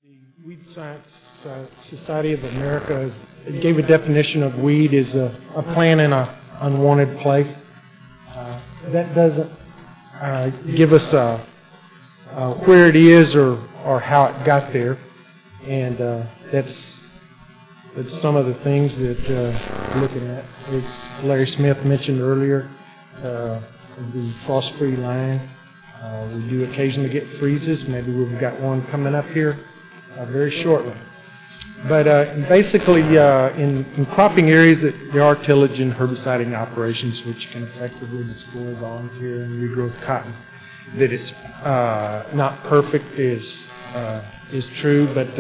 The Weed Science Society of America gave a definition of weed as a plant in an unwanted place. That doesn't give us where it is or how it got there, and that's some of the things that we're looking at. As Larry Smith mentioned earlier, the frost-free line. We do occasionally get freezes. Maybe we've got one coming up here very shortly. But basically, in cropping areas, there are tillage and herbiciding operations which can effectively destroy volunteer and regrowth cotton. That it's not perfect is true, but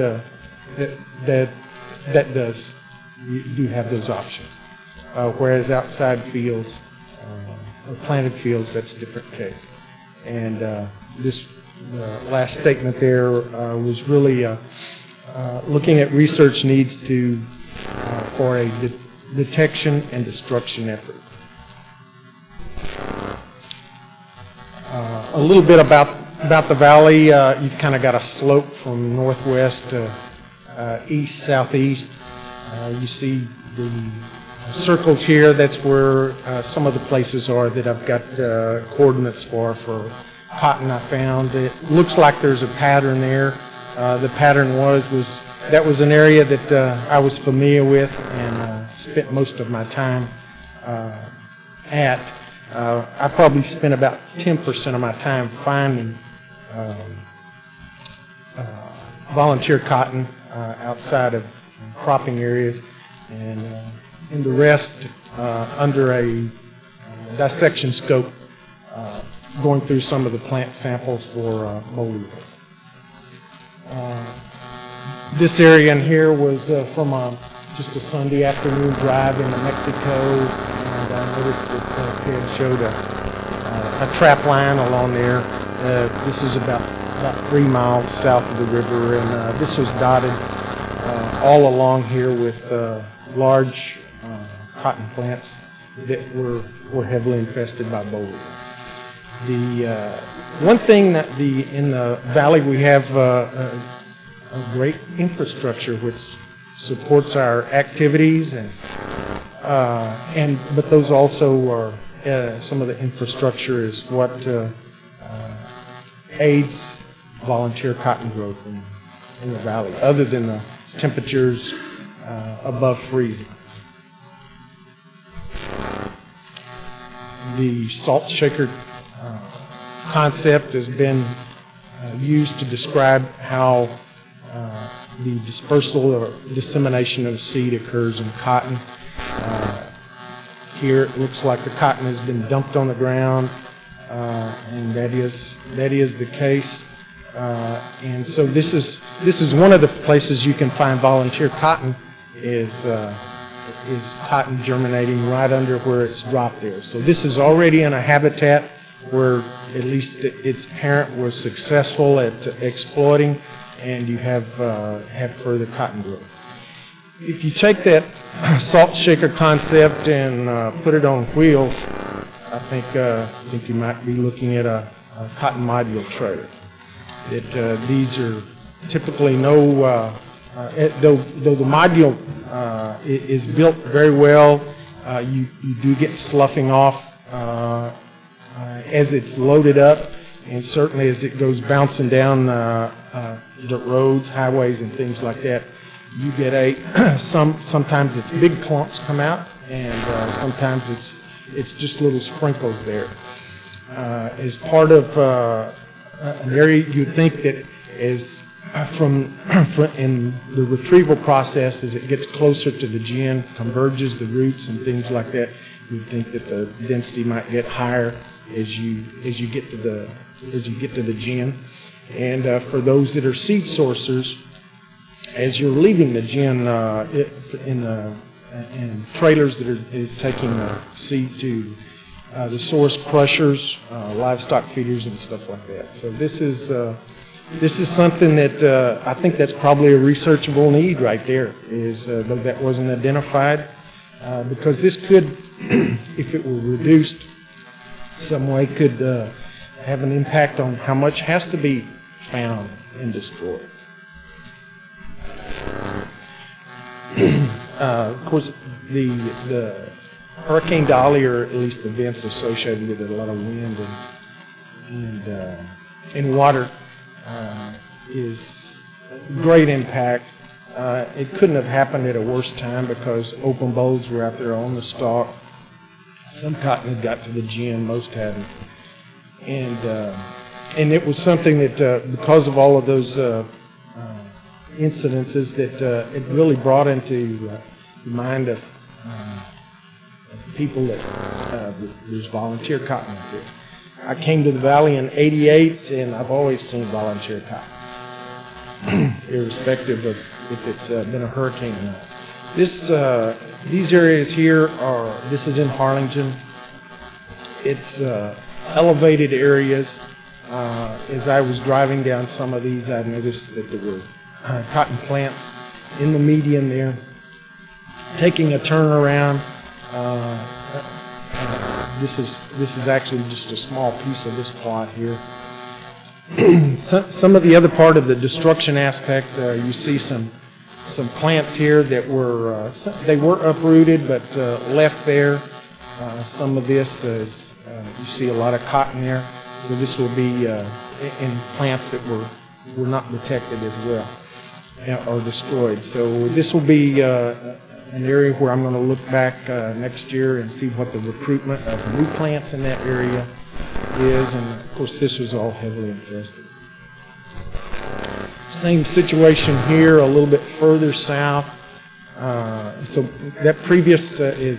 that does. You do have those options. Whereas outside fields, or planted fields, that's a different case. And this last statement there was really looking at research needs for a detection and destruction effort. A little bit about the valley. You've kind of got a slope from northwest to east-southeast. You see the circles here. That's where some of the places are that I've got coordinates for cotton I found. It looks like there's a pattern there. The pattern was an area that I was familiar with and spent most of my time at. I probably spent about 10% of my time finding volunteer cotton outside of cropping areas, and the rest under a dissection scope, going through some of the plant samples for bollweed. This area in here was from just a Sunday afternoon drive into Mexico, and I noticed that Ted showed a trap line along there. This is about 3 miles south of the river, and this was dotted all along here with large cotton plants that were heavily infested by bollweed. The one thing that in the valley we have a great infrastructure which supports our activities, but those also are some of the infrastructure is what aids volunteer cotton growth in the valley, other than the temperatures above freezing. The salt shaker concept has been used to describe how the dispersal or dissemination of seed occurs in cotton. Here it looks like the cotton has been dumped on the ground, and that is the case. And so this is one of the places you can find volunteer cotton is cotton germinating right under where it's dropped there. So this is already in a habitat where at least its parent was successful at exploiting, and you have further cotton growth. If you take that salt shaker concept and put it on wheels, I think you might be looking at a cotton module trailer. These are typically though the module is built very well, you do get sloughing off as it's loaded up, and certainly as it goes bouncing down dirt roads, highways, and things like that, you get sometimes it's big clumps come out, and sometimes it's just little sprinkles there. As part of an area, you'd think that as in the retrieval process, as it gets closer to the gin, converges the roots and things like that, you'd think that the density might get higher as you get to the gin. And for those that are seed sourcers, as you're leaving the gin in trailers that is taking the seed to the source crushers, livestock feeders, and stuff like that. So this is something that I think that's probably a researchable need right there, is though that wasn't identified, because this could, if it were reduced some way, could have an impact on how much has to be found and destroyed. Of course, the Hurricane Dolly, or at least the events associated with it, a lot of wind and water, is great impact. It couldn't have happened at a worse time because open bolls were out there on the stalk. Some cotton had got to the gin, most hadn't. And it was something that, because of all of those incidences, that it really brought into the mind of people that there's volunteer cotton out there. I came to the Valley in '88, and I've always seen volunteer cotton, irrespective of if it's been a hurricane or not. These areas here this is in Harlingen. It's elevated areas. As I was driving down some of these, I noticed that there were cotton plants in the median there. Taking a turn around, this is actually just a small piece of this plot here. Some of the other part of the destruction aspect, you see some plants here that were uprooted but left there. Some of this is you see a lot of cotton there, so this will be in plants that were not detected as well or destroyed. So this will be an area where I'm going to look back next year and see what the recruitment of new plants in that area is, and of course this was all heavily infested. Same situation here, a little bit further south. So that previous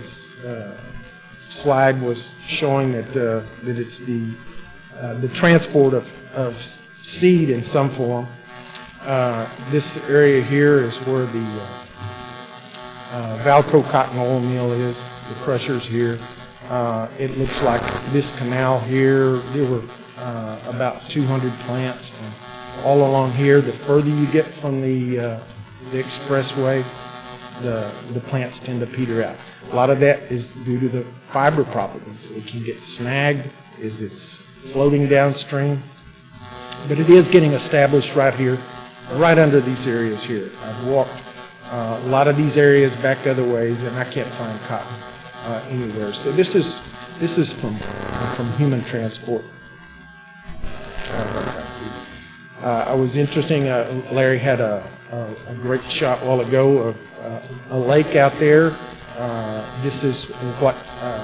slide was showing that it's the transport of seed in some form. This area here is where the Valco cotton oil mill is. The crushers here. It looks like this canal here. There were about 200 plants all along here. The further you get from the expressway, the plants tend to peter out. A lot of that is due to the fiber properties. It can get snagged as it's floating downstream, but it is getting established right here, right under these areas here. I've walked a lot of these areas back other ways, and I can't find cotton anywhere. So this is from human transport. I was interesting. Larry had a great shot a while ago of a lake out there. This is what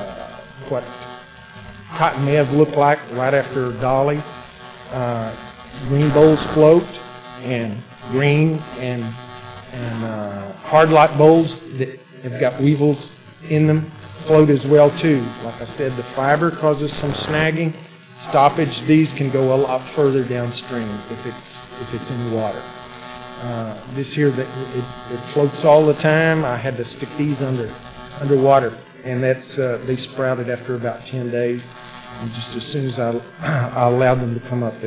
cotton may have looked like right after Dolly. Green bowls float, and green and hard lot bowls that have got weevils in them float as well too. Like I said, the fiber causes some snagging, stoppage. These can go a lot further downstream if it's in water. This here, it floats all the time. I had to stick these underwater, and they sprouted after about 10 days. And just as soon as I allowed them to come up,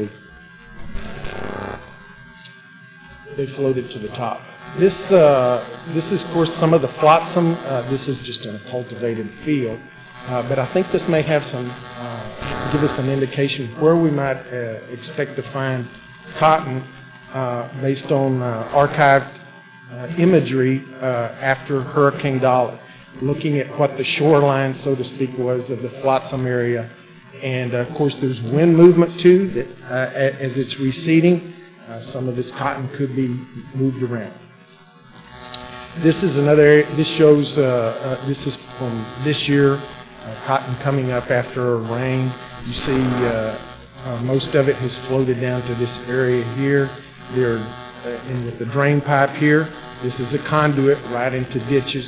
they floated to the top. This is, of course, some of the flotsam. This is just in a cultivated field, but I think this may have give us an indication where we might expect to find cotton based on archived imagery after Hurricane Dolly, looking at what the shoreline, so to speak, was of the flotsam area. And of course, there's wind movement too. That as it's receding, some of this cotton could be moved around. This is another area. This shows. This is from this year. Cotton coming up after a rain. You see, most of it has floated down to this area here. They're in with the drain pipe here. This is a conduit right into ditches.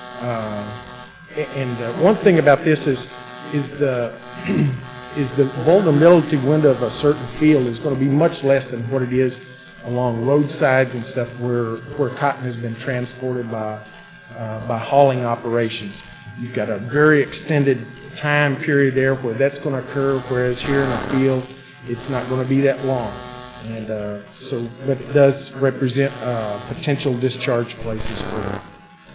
And one thing about this is the vulnerability window of a certain field is going to be much less than what it is along roadsides and stuff where cotton has been transported by hauling operations. You've got a very extended time period there where that's going to occur, whereas here in the field, it's not going to be that long. And but it does represent potential discharge places for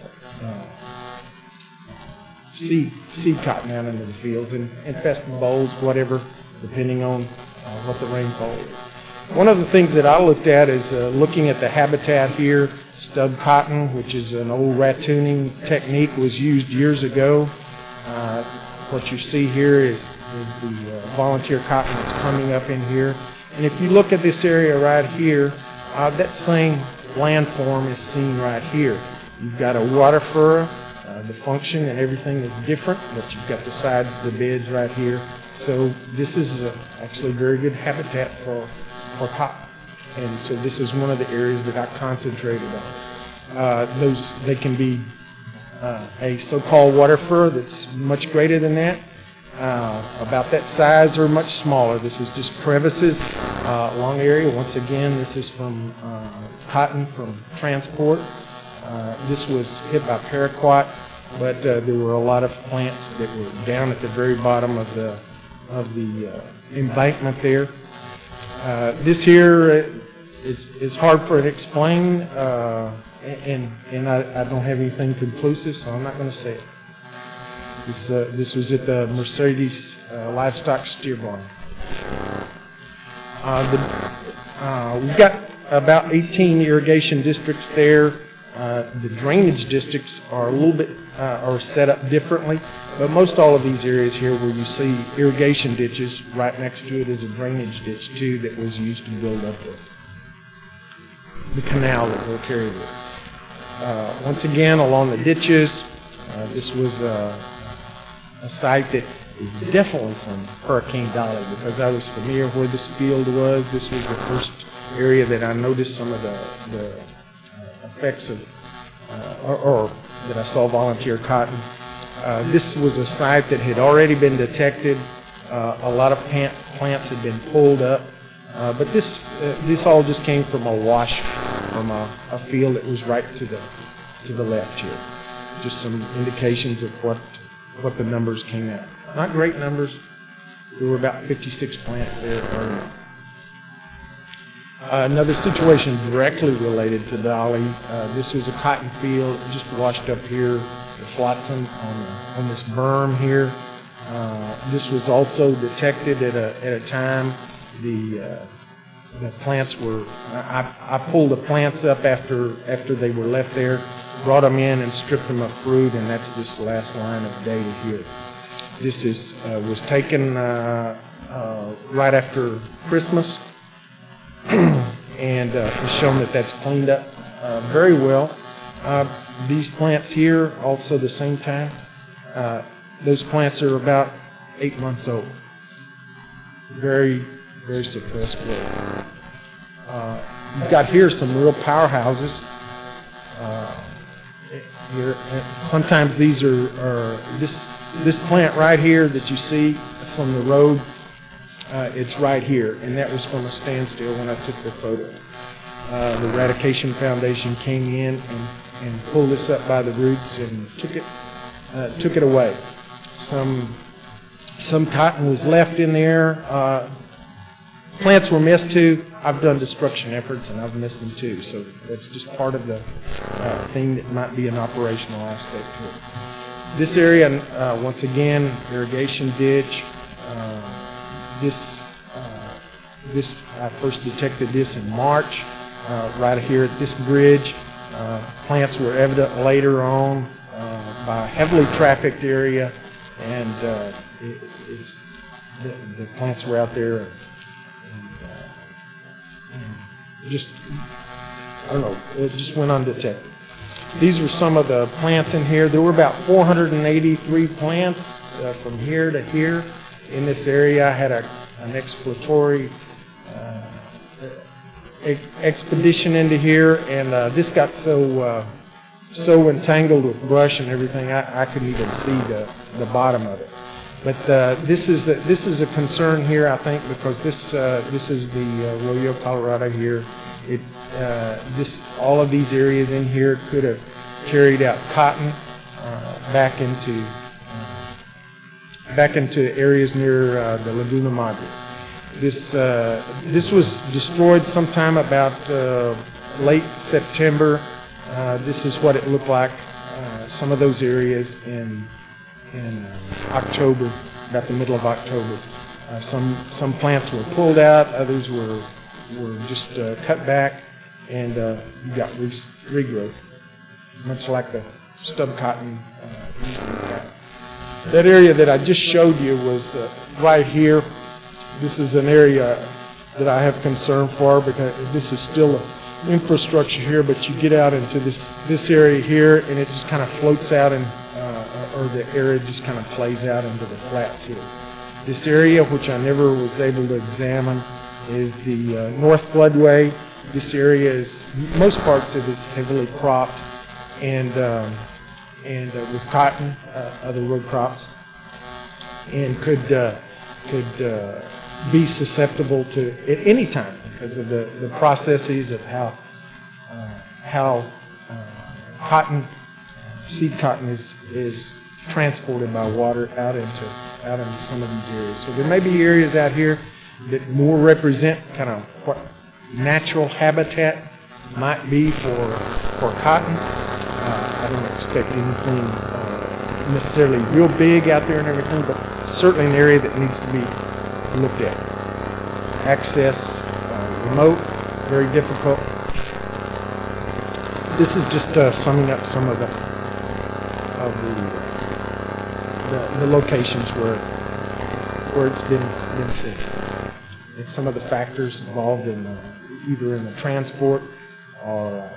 seed cotton out into the fields and infested bowls, whatever, depending on what the rainfall is. One of the things that I looked at is looking at the habitat here. Stub cotton, which is an old rattooning technique, was used years ago. What you see here is the volunteer cotton that's coming up in here. And if you look at this area right here, that same landform is seen right here. You've got a water furrow. The function and everything is different, but you've got the sides of the beds right here. So this is actually very good habitat for cotton. And so this is one of the areas that I concentrated on. They can be a so-called water furrow that's much greater than that, about that size or much smaller. This is just crevices, long area. Once again, this is from cotton from transport. This was hit by paraquat, but there were a lot of plants that were down at the very bottom of the embankment there. This here is hard for it to explain, and I don't have anything conclusive, so I'm not going to say it. This was at the Mercedes Livestock Steer Barn. We've got about 18 irrigation districts there. The drainage districts are a little bit are set up differently, but most all of these areas here where you see irrigation ditches, right next to it is a drainage ditch too that was used to build up the canal that will carry this. Once again, along the ditches, this was a site that is definitely from Hurricane Dolly, because I was familiar where this field was. This was the first area that I noticed some of the effects of, or that I saw volunteer cotton. This was a site that had already been detected. A lot of plants had been pulled up, but this all just came from a wash from a field that was right to the left here. Just some indications of what the numbers came out. Not great numbers. There were about 56 plants there earlier. Another situation directly related to Dolly. This was a cotton field just washed up here, the flotsam on this berm here. This was also detected at a time. The plants were. I pulled the plants up after they were left there, brought them in and stripped them of fruit, and that's this last line of data here. This was taken right after Christmas. And it's shown that that's cleaned up very well. These plants here, also the same time, those plants are about 8 months old. Very, very suppressed growth. You've got here some real powerhouses. Here, sometimes these are this plant right here that you see from the road. It's right here, and that was from a standstill when I took the photo. The Eradication Foundation came in and pulled this up by the roots and took it away. Some cotton was left in there. Plants were missed too. I've done destruction efforts and I've missed them too. So that's just part of the thing that might be an operational aspect to it. This area, once again, irrigation ditch. This I first detected this in March, right here at this bridge. Plants were evident later on by a heavily trafficked area, and the plants were out there, and just I don't know, it just went undetected. These were some of the plants in here. There were about 483 plants from here to here. In this area, I had an exploratory expedition into here, and this got so entangled with brush and everything, I couldn't even see the bottom of it. But this is a concern here, I think, because this is the Arroyo Colorado here. All of these areas in here could have carried out cotton back into areas near the Laguna Madre. This was destroyed sometime about late September. This is what it looked like. Some of those areas in October, about the middle of October. Some plants were pulled out. Others were were just cut back, and you got regrowth, much like the stub cotton. That area that I just showed you was right here. This is an area that I have concern for because this is still infrastructure here, but you get out into this area here, and it just kind of floats out, and or the area just kind of plays out into the flats here. This area, which I never was able to examine, is the north floodway. This area is, most parts of it is heavily cropped, and with cotton, other row crops, and could be susceptible to at any time because of the processes of how seed cotton is transported by water out into some of these areas. So there may be areas out here that more represent kind of what natural habitat might be for cotton. I don't expect anything necessarily real big out there and everything, but certainly an area that needs to be looked at. Access, remote, very difficult. This is just summing up some of the locations where it's been seen, and some of the factors involved in either in the transport or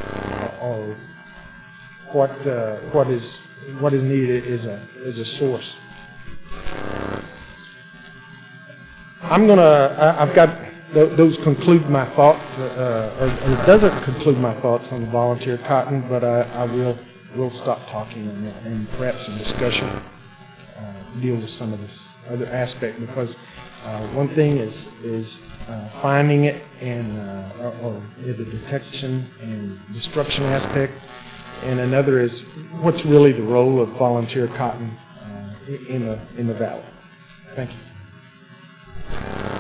what is needed as a source. I've got those conclude my thoughts, or it doesn't conclude my thoughts on the volunteer cotton, but I will stop talking and perhaps some discussion deal with some of this other aspect, because one thing is finding it and or the detection and destruction aspect, and another is what's really the role of volunteer cotton in the valley. Thank you.